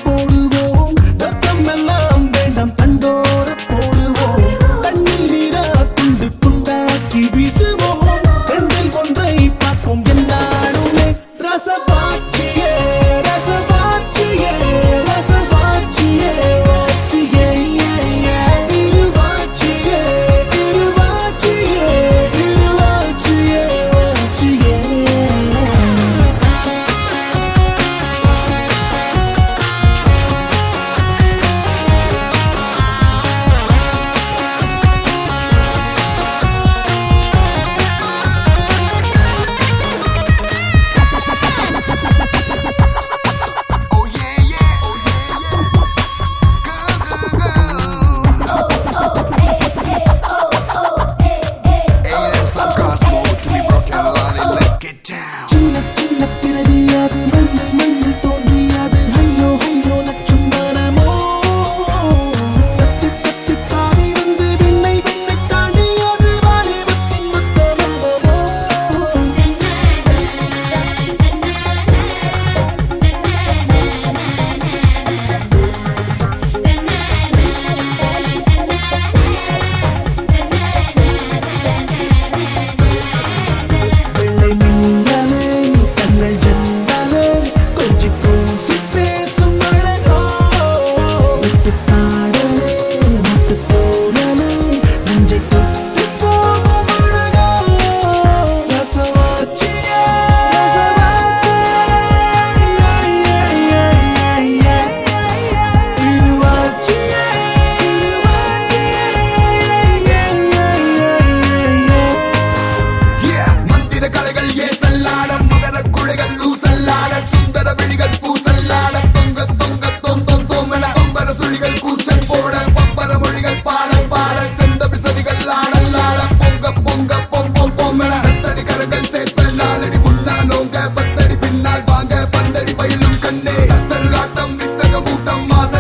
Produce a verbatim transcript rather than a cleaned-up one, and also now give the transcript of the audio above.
போடுவோம் ரத்தம் எல்லாம் வேண்டாம் தண்டோர போடுவோம் தண்ணில் நீரா துண்டு துண்டாக்கி வீசுவோம் ரெண்டில் ஒன்றை பார்ப்போம் எல்லாருமே ரசவாட்சியே ரசவாட்சியே ரசவாட்சியே வாட்சியே இருவாட்சியே இருவாட்சியே இருவாட்சியே வாட்சியே சின்ன சின்ன பிறவியாது மண்ணில் மண்ணில் தோன்றியாது ஐயோ ஐயோ லட்சம் வரமோ தத்தி தத்தி தாவி வந்து விண்ணை விண்ணை தாண்டியது வாலிபத்தின் மொத்த மதமோ வெள்ளை மின்னலே கண்கள் ஜன்னலே கொஞ்சி கூசி பேசும் அழகோ விட்டு பாடலே விட்டு போகலே நெஞ்சை தொட்டு போகும் அழகோ ரசவாட்சியே ரசவாட்சியே இருவாட்சியே மந்திர கலைகள் ஏசல்லாட மகர குழைகள் லூசல்லாட சுந்தர விழிகள் பூசல்லாட தொங்க தொங்க தொம் தொம் தொமென பம்பர சுழிகள் கூச்சல் போட பம்பர மொழிகள் பாட பாட செந்த விசதிகள் ஆடல்லாட பொங்க பொங்க பொம் பொம் பொமென ரத்தடி கரங்கள் சேர்ப்பல் நாலடி முன்னாலோங்க பத்தடி பின்னால் வாங்க பந்தடி பயிலும் கண்ணே கத்தரு ஆட்டம் வித்தக கூட்டம் மாத